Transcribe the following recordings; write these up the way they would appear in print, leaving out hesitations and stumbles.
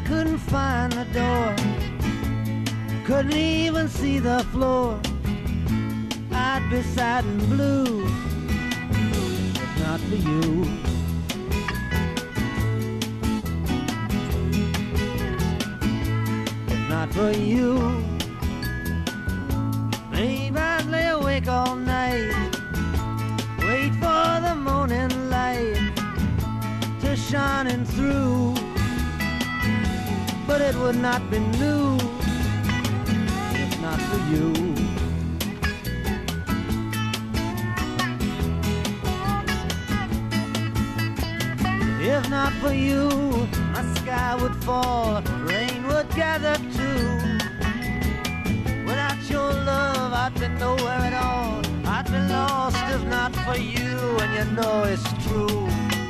couldn't find the door, couldn't even see the floor, I'd be sad and blue if not for you. If not for you, maybe I'd lay awake all night, wait for the morning light to shining through, but it would not be new if not for you. If not for you, my sky would fall, rain would gather too. Without your love, I'd be nowhere at all, I'd be lost if not for you, and you know it's true.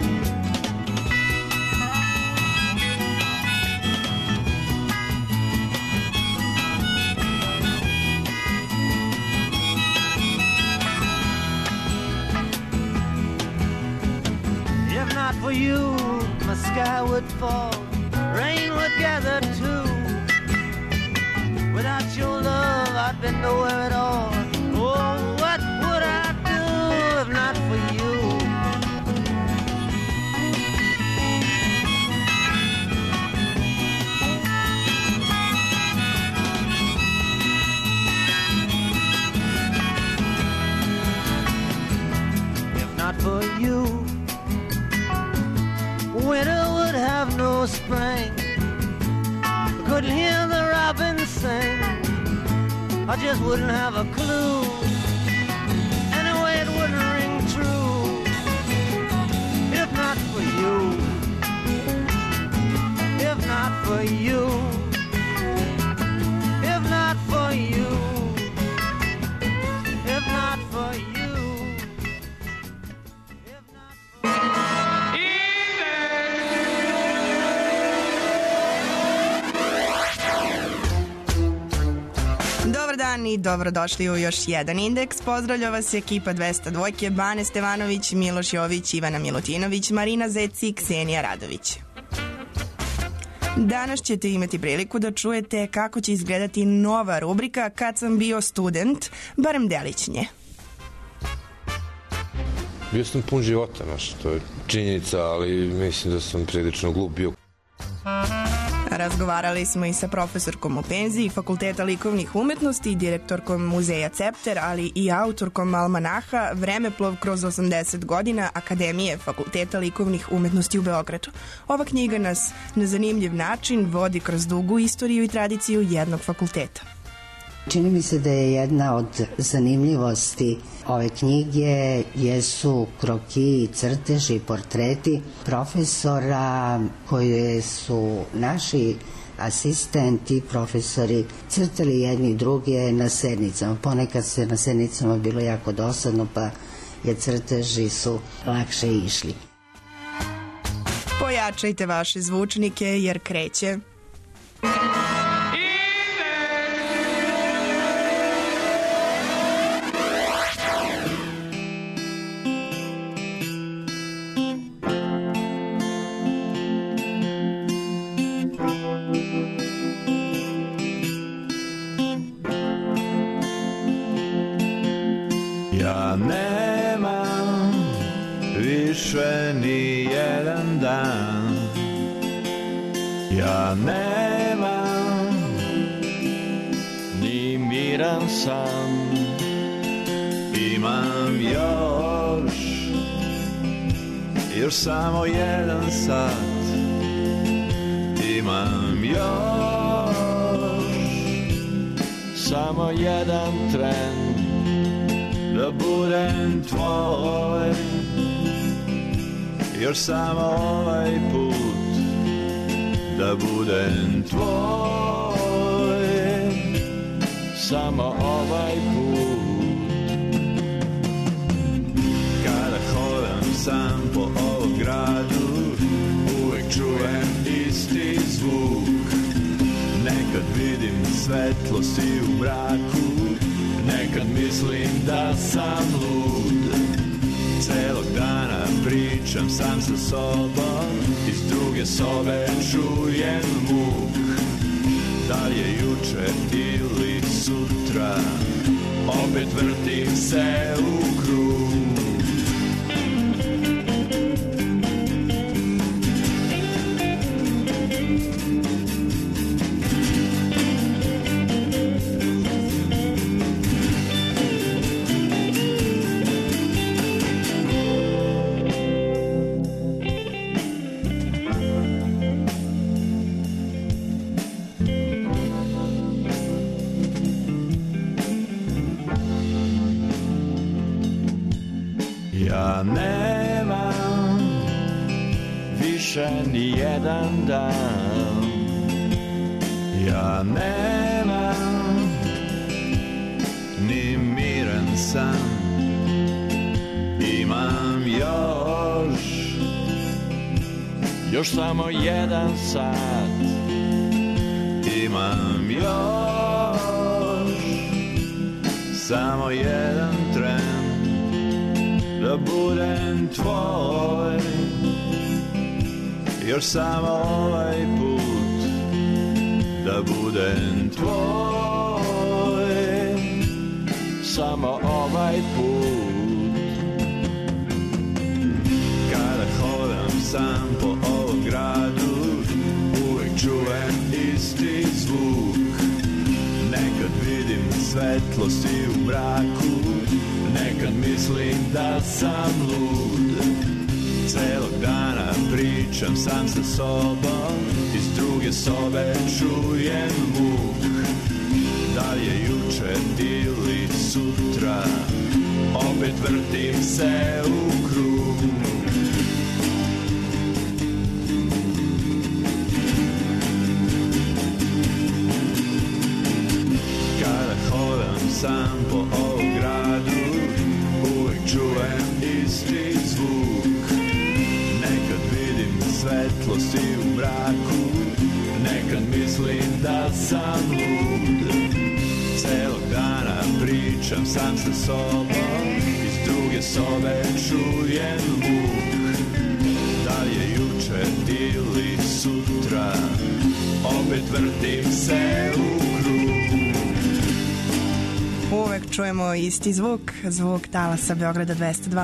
If not for you, my sky would fall, rain would gather too. Without your love, I'd be nowhere at all. Oh, what would I do if not for you? If not for you, winter would have no spring, couldn't hear the robins sing, I just wouldn't have a clue, anyway it wouldn't ring true. If not for you, if not for you, if not for you, if not for you. Dobar dan i dobrodošli u još jedan indeks. Pozdravlja vas ekipa 202, Bane Stevanović, Miloš Jović, Ivana Milutinović, Marina Zec i Ksenija Radović. Danas ćete imati priliku da čujete kako će izgledati nova rubrika Kad sam bio student, barem delić nje. Bio sam pun života, to je činjenica, ali mislim da sam prilično glup bio. Razgovarali smo i sa profesorkom u penziji Fakulteta likovnih umetnosti, direktorkom muzeja Cepter, ali i autorkom almanaha Vremeplov kroz 80 godina Akademije Fakulteta likovnih umetnosti u Beogradu. Ova knjiga nas na zanimljiv način vodi kroz dugu istoriju i tradiciju jednog fakulteta. Čini mi se da je jedna od zanimljivosti ove knjige jesu kroki, crteži i portreti profesora koje su naši asistenti, profesori crtali jedni druge na sednicama. Ponekad se na sednicama bilo jako dosadno, pa je crteži su lakše išli. Pojačajte vaše zvučnike jer kreće. Ja nemam više ni jedan dan, ja nemam ni miran san, imam još samo jedan sat, imam još samo jedan tren da budem tvoj, još samo ovaj put da budem tvoj, samo ovaj put. Kada hodam sam po ovom gradu, uvek čujem isti zvuk, nekad vidim svetlosti u mraku, nekad mislim da sam lud. Celog dana pričam sam sa sobom, iz druge sobe čujem muk. Da li je juče ili sutra, opet vrtim se u krug. Ja nemam više ni jedan dan, ja nemam ni miran san, imam još samo jedan sat, imam još samo jedan tren da budem tvoj, još samo ovaj put da budem tvoj, samo ovaj put. Kada hodam sam po ovom gradu, uvek čujem isti zvuk. Nekad vidim svetlosti u mraku, nekad mislim da sam lud. Celog dana pričam sam sa sobom, iz druge sobe čujem muk. Da li je juče ili sutra, opet vrtim se u krug. Kada hodam sam po ovom gradu, uvek čujem isti zvuk. Nekad vidim svetlosti u mraku, nekad mislim da sam lud. Celog dana pričam sam sa sobom, iz druge sobe čujem muk. Da li je juče ili sutra, opet vrtim se u krug. Uvek čujemo isti zvuk, zvuk talasa Beograda 202.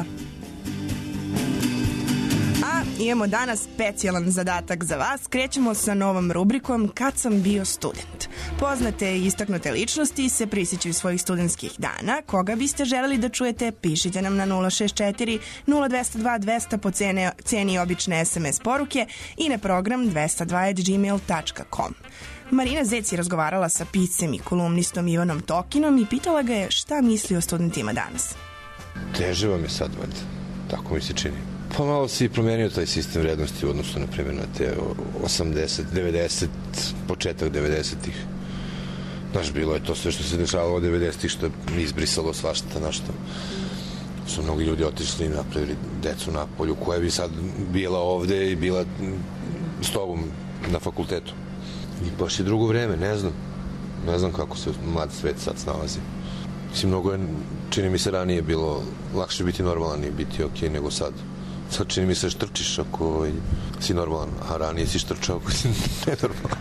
A imamo danas specijalan zadatak za vas. Krećemo sa novom rubrikom Kad sam bio student. Poznate i istaknute ličnosti se prisjećaju svojih studentskih dana. Koga biste želeli da čujete, pišite nam na 064 0202 200 po ceni obične SMS poruke i na program 202@gmail.com. Marina Zec je razgovarala sa piscem i kolumnistom Ivanom Tokinom i pitala ga je šta misli o studentima danas. Teže vam je sad, valjda. Tako mi se čini. Pa malo si promenio taj sistem vrednosti u odnosu, na primjer, na te 80, 90, početak 90-ih. Znaš, bilo je to sve što se dešavalo od 90-ih, što je izbrisalo svašta, na što su mnogi ljudi otišli i napravili decu na polju, koja bi sad bila ovde i bila s tobom na fakultetu. I baš je drugo vreme, ne znam kako se mlad svet sad snalazi. Mislim, mnogo je, čini mi se, ranije bilo lakše biti normalan i biti okej nego sad. Sad čini mi se štrčiš ako si normalan, a ranije si štrčao ako si nenormalan.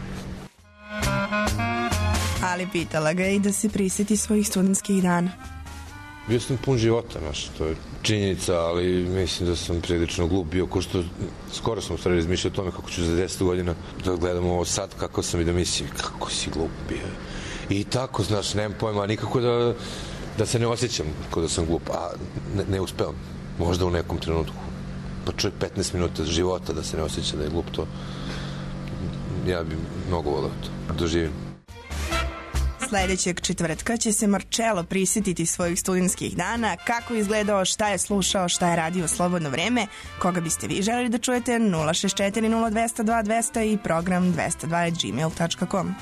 Ali pitala ga i da se prisjeti svojih studentskih dana. Bio sam pun života, znaš, to je činjenica, ali mislim da sam prilično glup bio, ko što skoro sam u stvari razmišljao o tome kako ću za 10 godina da gledam ovo sad, kako sam i da mislim, kako si glup bio. I tako, znaš, nemam pojma, nikako da se ne osjećam kao da sam glup, a ne uspevam. Možda u nekom trenutku. Pa čovjek 15 minuta života da se ne osjeća da je glup, to ja bi mnogo voleo to doživim. Sledećeg četvrtka će se Marcello prisjetiti svojih studentskih dana, kako je izgledao, šta je slušao, šta je radio u slobodno vreme. Koga biste vi želeli da čujete? 064 0202 200 i program 202@gmail.com.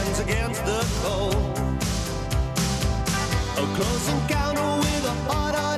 Close encounter with a heart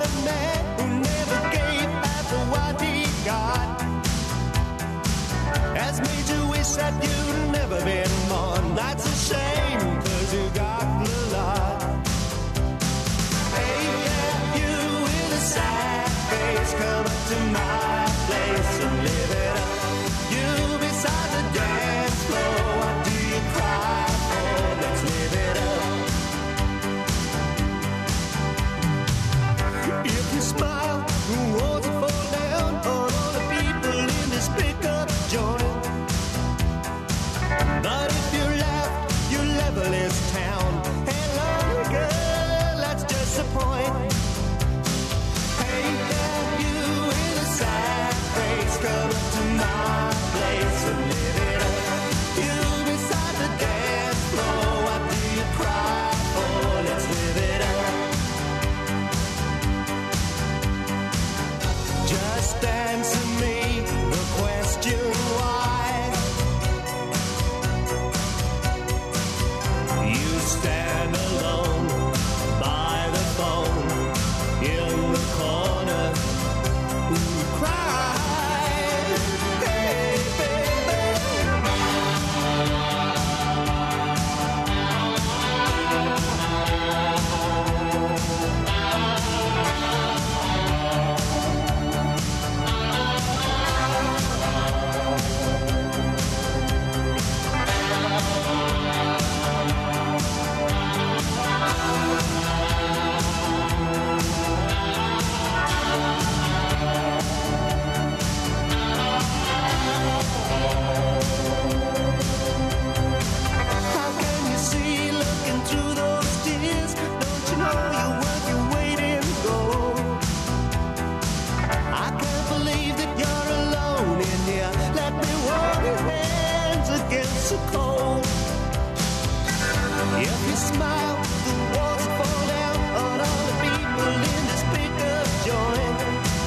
smile, the walls would fall down on all the people in this pickup joint.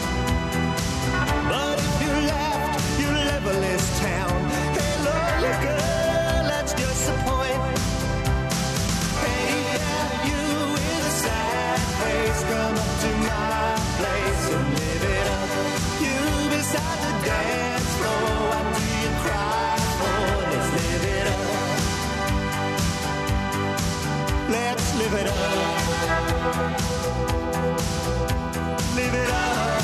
But if you laughed, you'll level this town. Hey, lonely girl, that's just the point. Hey, yeah, you with a sad face, come up to my place and live it up. You beside the dance floor, what do you cry for? Let's live it up. Let's live it up. Live it up.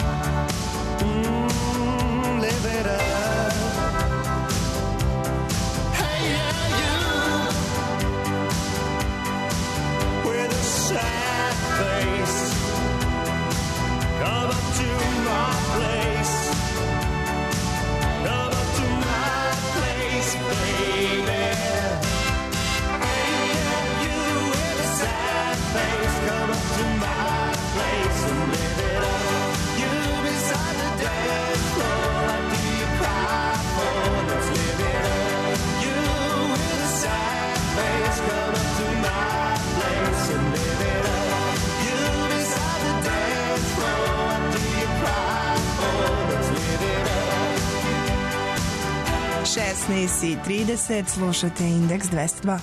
Live it up. Hey, yeah, you with a sad face, come up to my place. Come up to my place, baby. Hey, yeah, you with a sad face, come up to my place and live it up. You beside the dance floor, what do you cry for? Let's live it up. You with a sad face, come up to my place and live it up. You beside the dance floor, what do you cry for? Let's live it up. 16:30, slušate Indeks 202.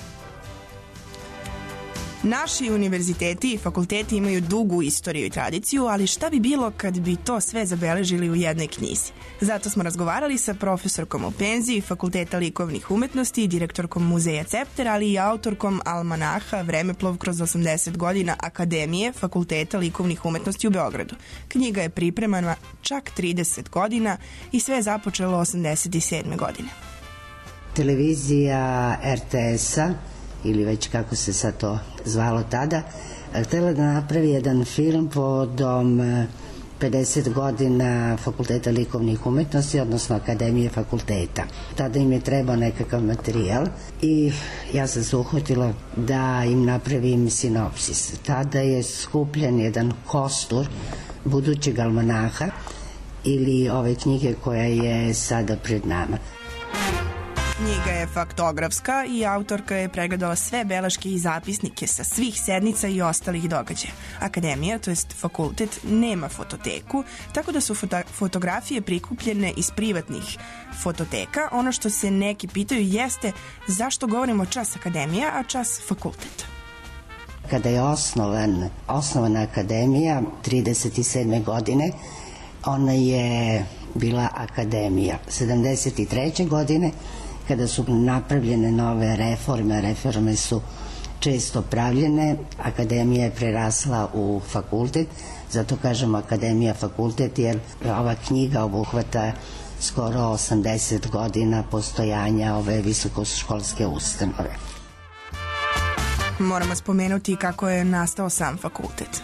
Naši univerziteti i fakulteti imaju dugu istoriju i tradiciju, ali šta bi bilo kad bi to sve zabeležili u jednoj knjizi? Zato smo razgovarali sa profesorkom u penziji Fakulteta likovnih umetnosti i direktorkom muzeja Cepter, ali i autorkom almanaha Vremeplov kroz 80 godina Akademije Fakulteta likovnih umetnosti u Beogradu. Knjiga je pripremana čak 30 godina i sve je započelo 87. godine. Televizija RTS-a, ili već kako se sad to zvalo tada, htjela da napravi jedan film povodom 50 godina Fakulteta likovnih umetnosti, odnosno Akademije fakulteta. Tada im je trebao nekakav materijal i ja sam se uhvatila da im napravim sinopsis. Tada je skupljen jedan kostur budućeg almanaha ili ove knjige koja je sada pred nama. Knjiga je faktografska i autorka je pregledala sve beleške i zapisnike sa svih sednica i ostalih događaja. Akademija, to jest fakultet, nema fototeku, tako da su fotografije prikupljene iz privatnih fototeka. Ono što se neki pitaju jeste zašto govorimo čas akademija, a čas fakultet. Kada je osnovana akademija 37. godine, ona je bila akademija. 73. godine, kada su napravljene nove reforme su često pravljene, akademija je prerasla u fakultet, zato kažemo akademija fakultet, jer ova knjiga obuhvata skoro 80 godina postojanja ove visokoškolske ustanove. Moramo spomenuti kako je nastao sam fakultet.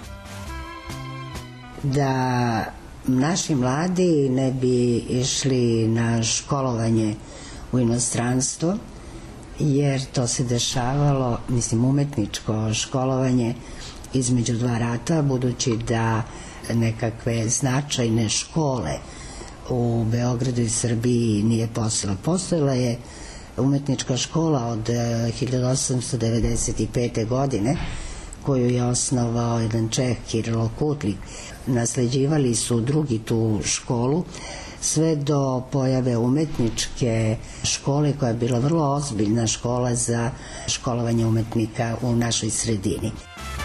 Da naši mladi ne bi išli na školovanje u inostranstvo, jer to se dešavalo, umetničko školovanje između dva rata, budući da nekakve značajne škole u Beogradu i Srbiji nije postojala. Postojala je umetnička škola od 1895. godine, koju je osnovao jedan Čeh, Kirilo Kutlik. Nasleđivali su drugi tu školu, sve do pojave umetničke škole koja je bila vrlo ozbiljna škola za školovanje umetnika u našoj sredini.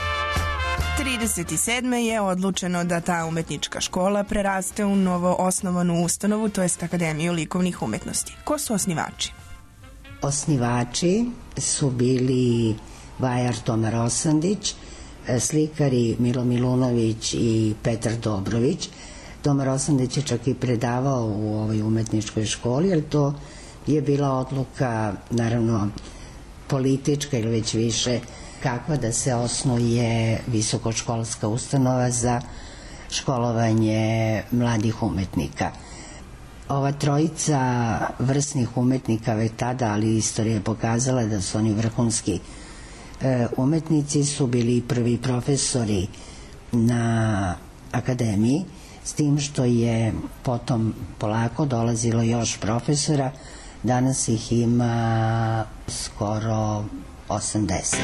37. je odlučeno da ta umetnička škola preraste u novo osnovanu ustanovu, to jest Akademiju likovnih umetnosti. Ko su osnivači? Osnivači su bili vajar Toma Rosandić, slikari Milo Milunović i Petar Dobrović. Toma Rosandić je čak i predavao u ovoj umetničkoj školi, ali to je bila odluka, naravno, politička ili već više, kakva da se osnuje visokoškolska ustanova za školovanje mladih umetnika. Ova trojica vrsnih umetnika već tada, ali istorija je pokazala da su oni vrhunski umetnici, su bili prvi profesori na akademiji, s tim što je potom polako dolazilo još profesora. Danas ih ima skoro 80.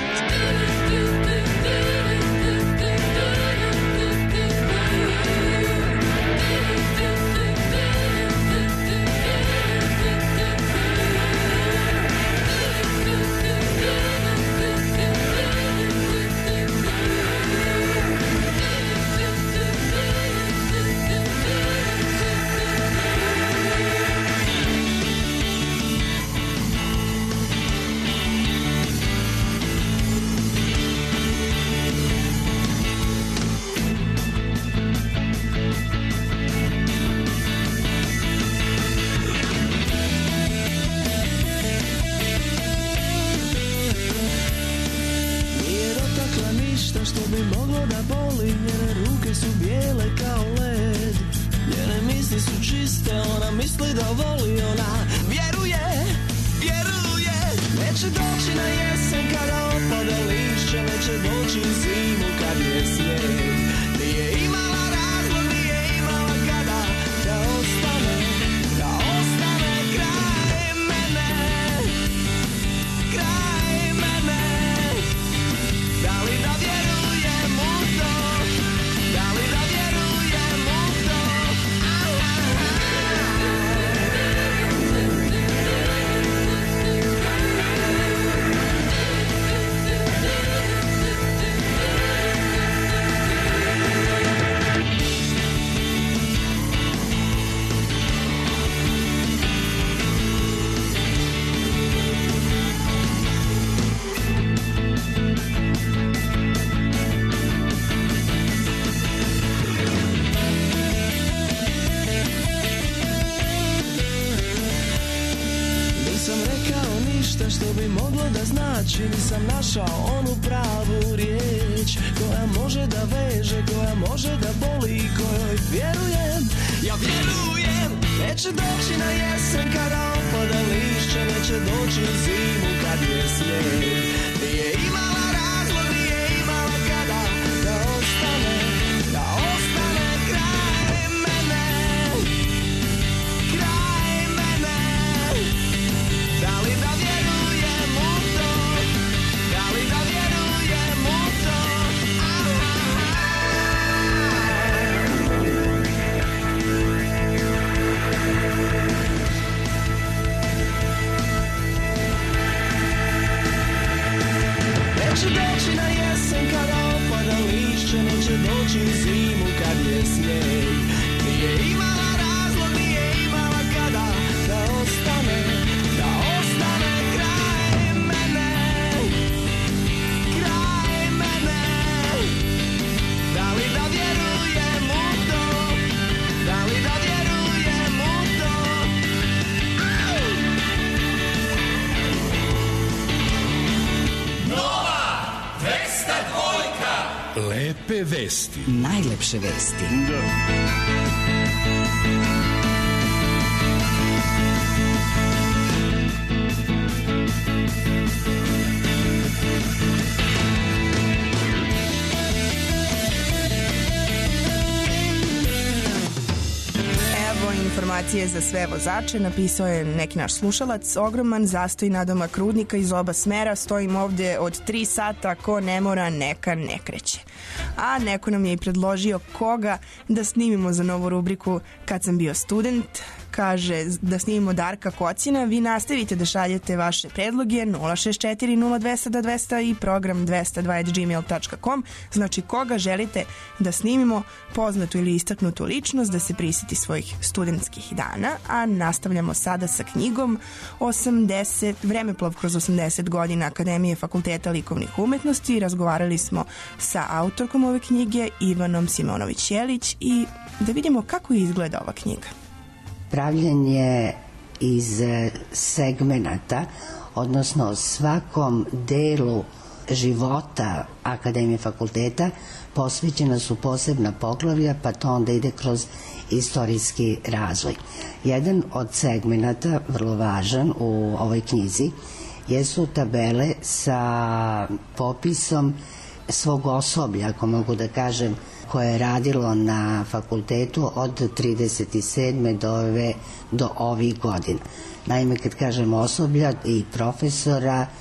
Što bi moglo da boli, njene ruke su bijele kao led. Njene misli su čiste, ona misli da voli. Ona vjeruje, vjeruje. Neće doći na jesen kada opada lišće, neće doći u zimu kad je snijeg. Nije imala razlog, nije imala kada da ostane kraj mene, kraj mene. Da li da vjerujem u to? Da li da vjerujem u to? Što bi moglo da znači, nisam našao onu pravu riječ koja može da veže, koja može da boli, kojoj vjerujem, ja vjerujem. Neće doći na jesen kada opada lišće, neće doći u zimu kad je snijeg. Nije imala razlog, nije imala kada da ostane kraj mene, kraj mene. Da li da vjerujem u to? Da li da vjerujem u to? Neće doći na jesen kada opada lišće, neće doći u zimu kad je snijeg. Nije imala razlog, nije imala kada da ostane kraj mene, kraj mene. Da li da vjerujem u to? Da li da vjerujem u to? Nova 202. Lepe vesti. Najlepše vesti. Informacije za sve vozače, napisao je neki naš slušalac. Ogroman zastoj nadomak Rudnika iz oba smera, stojim ovde od 3 sata, ko ne mora neka ne kreće. A neko nam je i predložio koga da snimimo za novu rubriku Kad sam bio student. Kaže da snimimo Darka Kocina. Vi nastavite da šaljete vaše predloge 064 0200 200 i program 202@gmail.com. Znači koga želite da snimimo, poznatu ili istaknutu ličnost, da se prisjeti svojih studentskih dana. A nastavljamo sada sa knjigom Vremeplov kroz 80 godina Akademije Fakulteta likovnih umetnosti. Razgovarali smo sa autorkom ove knjige, Ivanom Simonović-Jelić, i da vidimo kako izgleda ova knjiga. Pravljen je iz segmenata, odnosno svakom delu života Akademije fakulteta posvećena su posebna poglavlja, pa to onda ide kroz istorijski razvoj. Jedan od segmenata, vrlo važan u ovoj knjizi, jesu tabele sa popisom svog osoblja, ako mogu da kažem, koje je radilo na fakultetu od 37. do ovih godina. Naime, kad kažem osoblja, i profesora,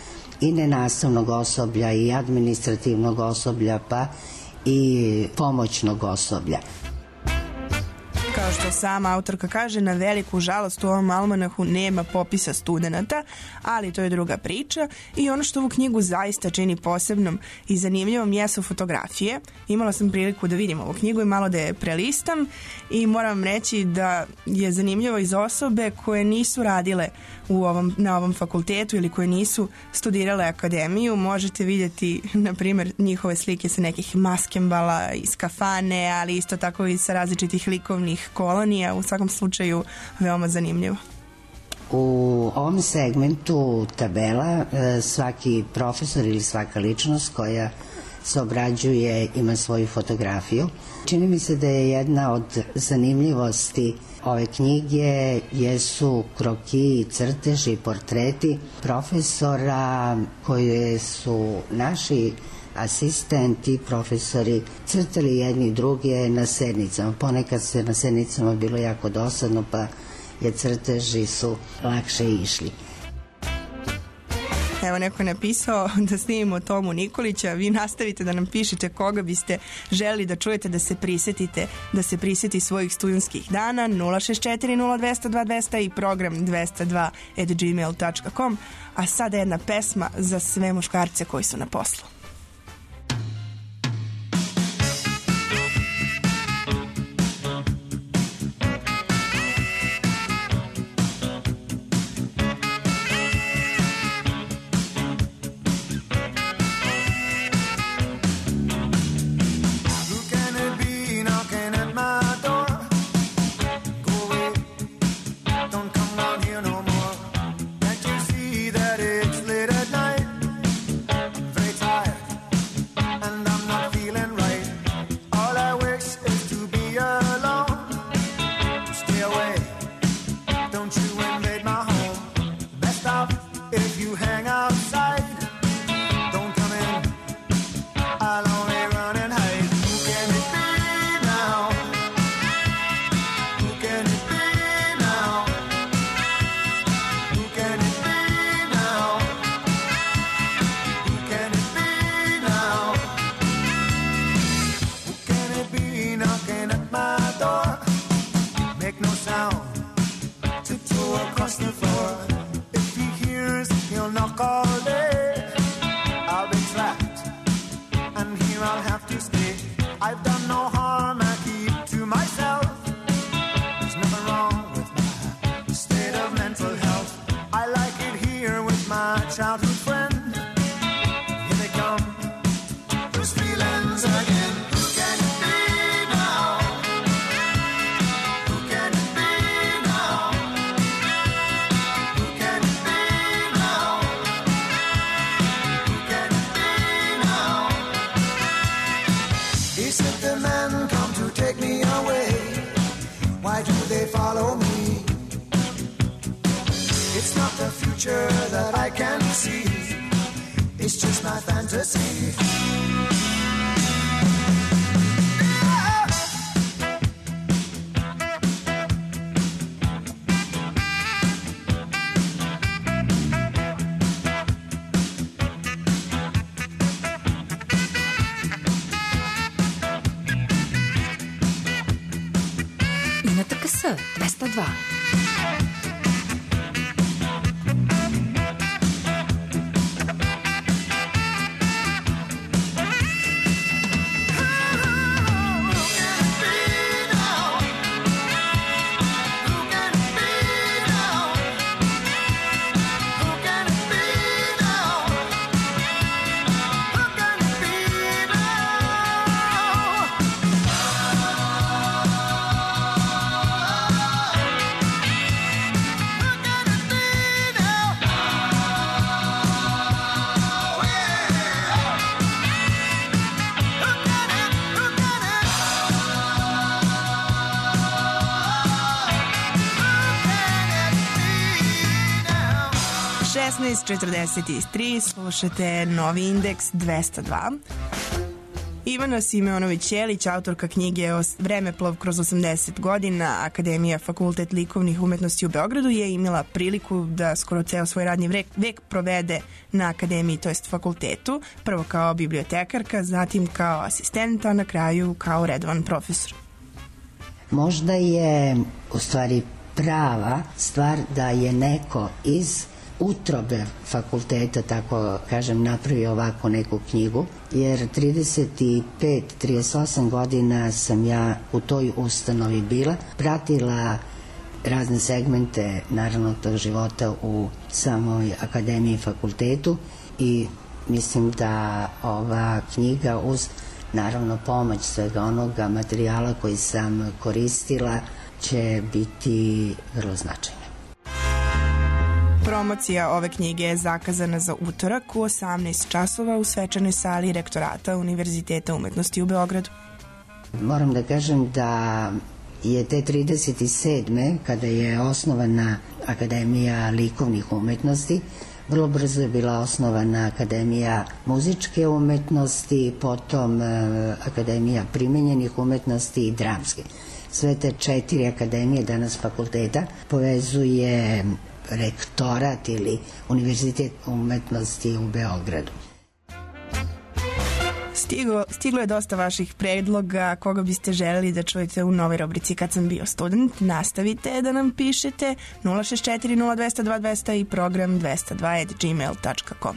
i nenastavnog osoblja i administrativnog osoblja pa i pomoćnog osoblja. Kao što sama autorka kaže, na veliku žalost u ovom almanahu nema popisa studenata, ali to je druga priča i ono što ovu knjigu zaista čini posebnom i zanimljivom jesu fotografije. Imala sam priliku da vidim ovu knjigu i malo da je prelistam i moram vam reći da je zanimljivo iz osobe koje nisu radile na ovom fakultetu ili koje nisu studirale akademiju. Možete vidjeti, na primjer, njihove slike sa nekih maskembala iz kafane, ali isto tako i sa različitih likovnih kolonija. U svakom slučaju veoma zanimljivo. U ovom segmentu tabela svaki profesor ili svaka ličnost koja se obrađuje ima svoju fotografiju. Čini mi se da je jedna od zanimljivosti ove knjige jesu kroki, crteži, portreti profesora koje su naši asistenti, profesori crtali jedni druge na sednicama. Ponekad se na sednicama bilo jako dosadno pa je crteži su lakše išli. Evo, neko je napisao da snimimo Tomu Nikolića, vi nastavite da nam pišete koga biste želi da čujete da se prisjeti svojih studentskih dana 064 0200 2200 i program 202@gmail.com. A sada jedna pesma za sve muškarce koji su na poslu. That I can see, it's just my fantasy. I na TKS 202. .43, slušate Novi indeks 202. Ivana Simeonović-Ćelić, autorka knjige Vremeplov kroz 80 godina, Akademija Fakultet likovnih umetnosti u Beogradu, je imala priliku da skoro ceo svoj radni vek provede na akademiji, to jest fakultetu, prvo kao bibliotekarka, zatim kao asistenta, a na kraju kao redovan profesor. Možda je u stvari prava stvar da je neko iz utrobe fakulteta, tako kažem, napravio ovako neku knjigu, jer 35-38 godina sam ja u toj ustanovi bila, pratila razne segmente naravno tog života u samoj akademiji i fakultetu i mislim da ova knjiga uz naravno pomoć svega onoga materijala koji sam koristila će biti vrlo značajna. Promocija ove knjige je zakazana za utorak u 18 časova u svečanoj sali Rektorata Univerziteta umetnosti u Beogradu. Moram da kažem da je te 37. kada je osnovana Akademija likovnih umetnosti, vrlo brzo je bila osnovana Akademija muzičke umetnosti, potom Akademija primenjenih umetnosti i dramske. Sve te 4 akademije danas fakulteta povezuje Rektorat ili Univerzitet umetnosti u Beogradu. Stiglo je dosta vaših predloga, koga biste želeli da čujete u novoj rubrici Kad sam bio student. Nastavite da nam pišete 064 0200 2200 i program 202@gmail.com.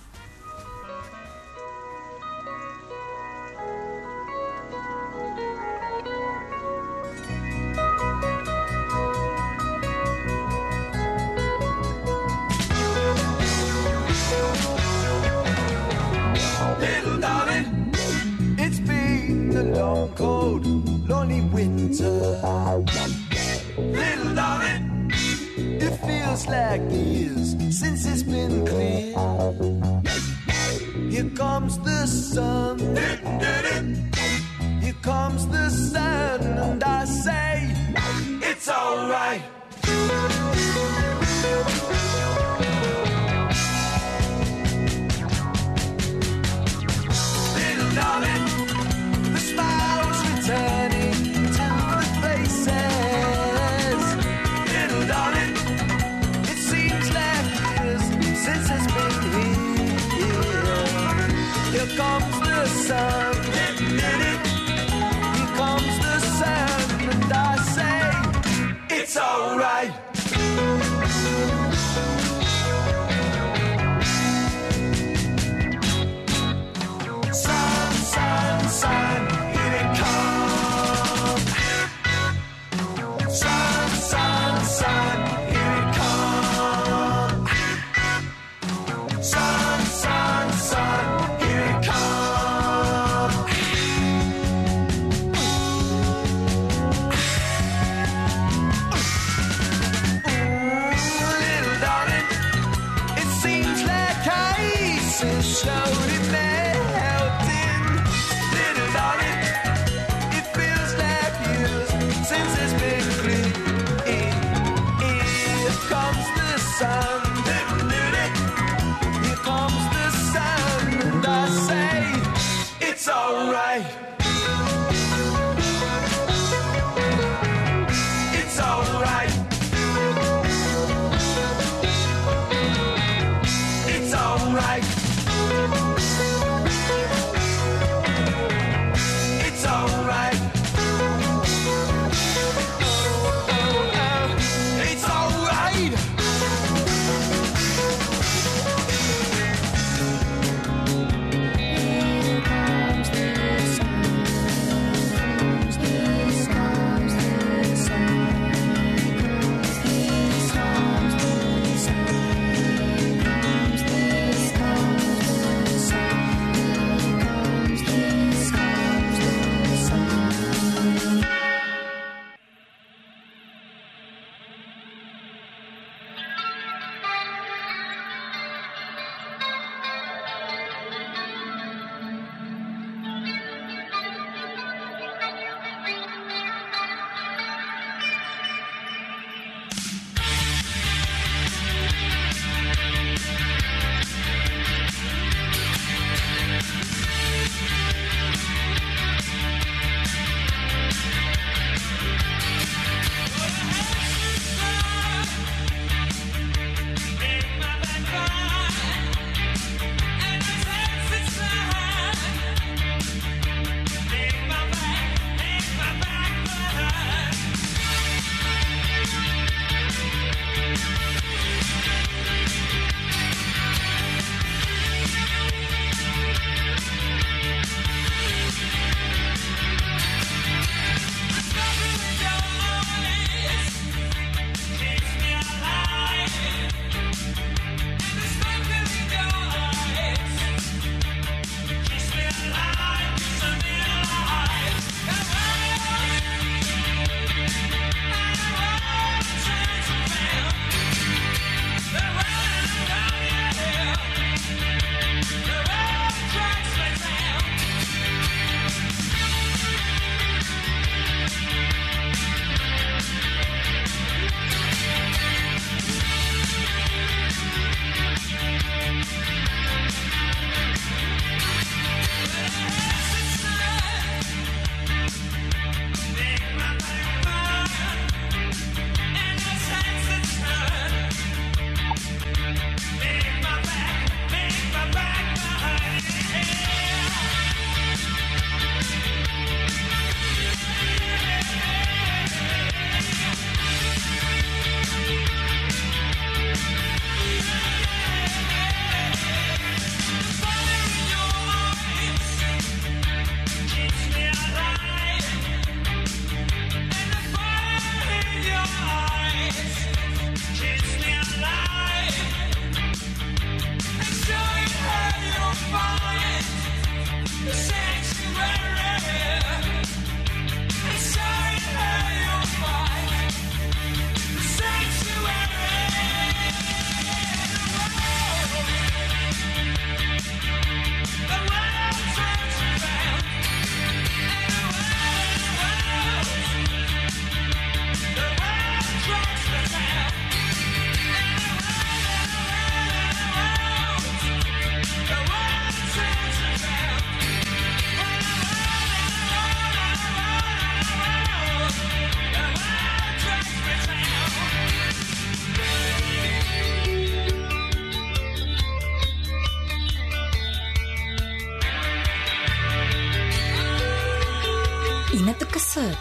Cold, lonely winter. Little darling, it feels like years since it's been clear. Here comes the sun, here comes the sun, and I say it's alright. Little darling, turning to the faces. Little darling, it seems like years since it's been here. Here comes the sun, here comes the sun, and I say it's alright. Sun, sun, sun. Sun, sun, sun, here it comes. Sun, sun, sun, here it comes. Little darling, it seems like ice is slowly melting. Little darling, it feels like years since it's been clear. Here comes the sun, here comes the sun, and I say it's alright. It's alright. It's alright. It's alright. It's alright. I na TKS 202.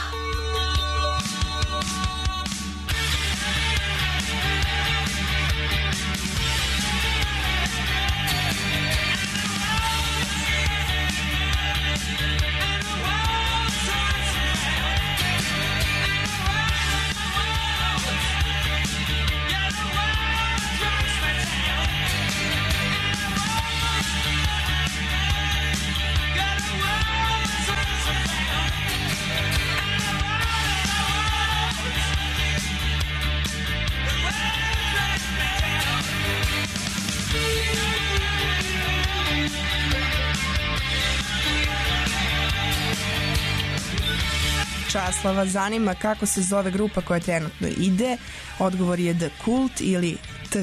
Časlava zanima kako se zove grupa koja trenutno ide. Odgovor je The Cult ili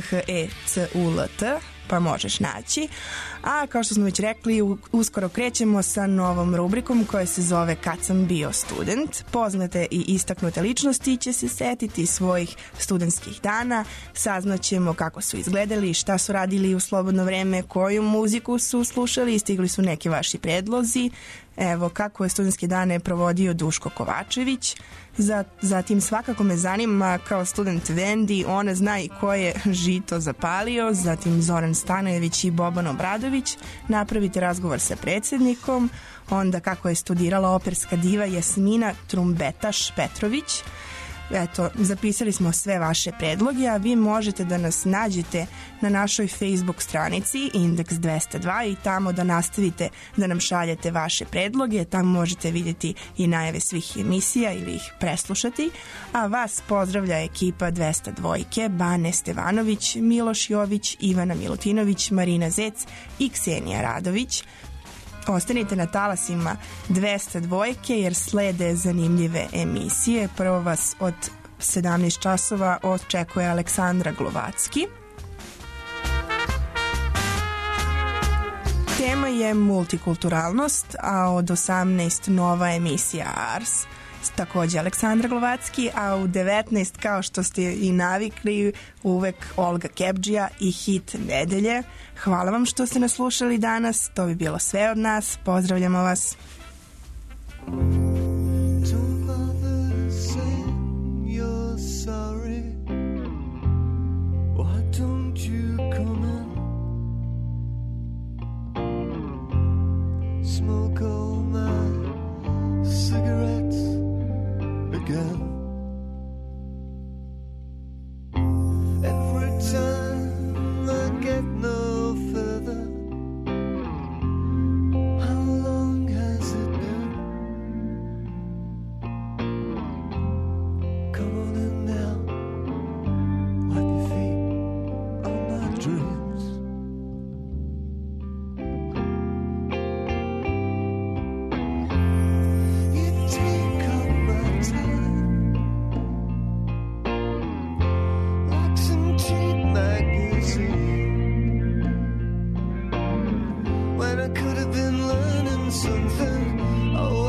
THECULT, pa možeš naći. A kao što smo već rekli, uskoro krećemo sa novom rubrikom koja se zove Kad sam bio student. Poznate i istaknute ličnosti će se setiti svojih studentskih dana, saznaćemo kako su izgledali, šta su radili u slobodno vreme, koju muziku su slušali i stigli su neki vaši predlozi. Evo, kako je studentske dane provodio Duško Kovačević. Zatim svakako me zanima kao student Vendi, ona zna i ko je žito zapalio. Zatim Zoran Stanojević i Boban Obradović. Napravite razgovor sa predsjednikom. Onda kako je studirala operska diva Jasmina Trumbetaš Petrović. Eto, zapisali smo sve vaše predloge, a vi možete da nas nađete na našoj Facebook stranici Indeks 202 i tamo da nastavite da nam šaljete vaše predloge. Tamo možete vidjeti i najave svih emisija ili ih preslušati. A vas pozdravlja ekipa 202, Bane Stevanović, Miloš Jović, Ivana Milutinović, Marina Zec i Ksenija Radović. Ostanite na talasima 202 jer slede zanimljive emisije. Prvo vas od 17 časova očekuje Aleksandra Glovacki. Tema je multikulturalnost, a od 18 nova emisija Ars, takođe Aleksandra Glovacki, a u 19, kao što ste i navikli, uvek Olga Kebdžija i hit nedelje. Hvala vam što ste nas slušali danas, to bi bilo sve od nas, pozdravljamo vas. Smoke all my cigarettes again. Every time I get no further, how long has it been? Come on in now, wipe your feet on my dreams. When I could have been learning something. Oh,